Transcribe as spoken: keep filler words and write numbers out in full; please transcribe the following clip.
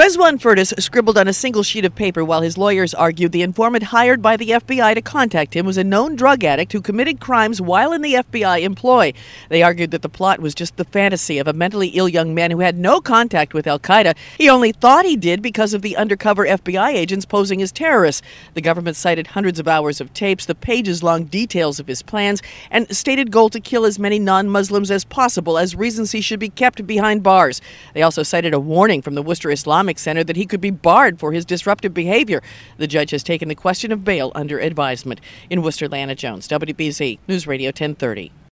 Rezwan Furtis scribbled on a single sheet of paper while his lawyers argued the informant hired by the F B I to contact him was a known drug addict who committed crimes while in the F B I employ. They argued that the plot was just the fantasy of a mentally ill young man who had no contact with al-Qaeda. He only thought he did because of the undercover F B I agents posing as terrorists. The government cited hundreds of hours of tapes, the pages-long details of his plans, and stated goal to kill as many non-Muslims as possible as reasons he should be kept behind bars. They also cited a warning from the Worcester Islamic Center that he could be barred for his disruptive behavior. The judge has taken the question of bail under advisement. In Worcester, Lana Jones, W B Z News Radio ten thirty.